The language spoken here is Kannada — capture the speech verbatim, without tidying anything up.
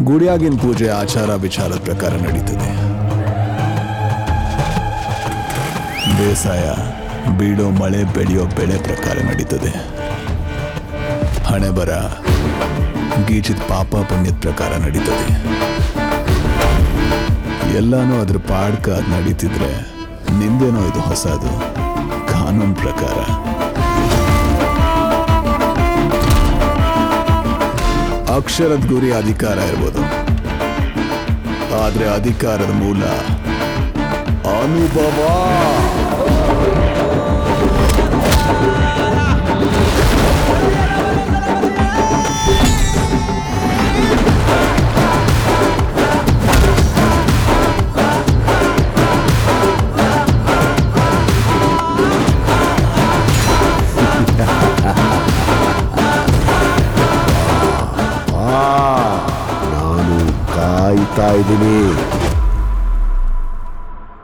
ಗುಡಿಯಾಗಿನ ಪೂಜೆ ಆಚಾರ ವಿಚಾರದ ಪ್ರಕಾರ ನಡೀತದೆ. ಬೇಸಾಯ ಬೀಳೋ ಮಳೆ ಬೆಳೆಯೋ ಬೆಳೆ ಪ್ರಕಾರ ನಡೀತದೆ. ಹಣೆ ಬರ ಗೀಚಿದ ಪಾಪ ಪುಣ್ಯದ ಪ್ರಕಾರ ನಡೀತದೆ. ಎಲ್ಲಾನು ಅದ್ರ ಪಾಡ್ಕ ಅದ್ ನಡೀತಿದ್ರೆ ನಿಂದೇನೋ ಇದು ಹೊಸದು ಕಾನೂನು ಪ್ರಕಾರ. ಅಕ್ಷರದ ಗುರಿ ಅಧಿಕಾರ ಇರ್ಬೋದು, ಆದ್ರೆ ಅಧಿಕಾರದ ಮೂಲ ಅನುಭವ. ನಾನು ಕಾಯ್ತಾ ಇದ್ದೀನಿ.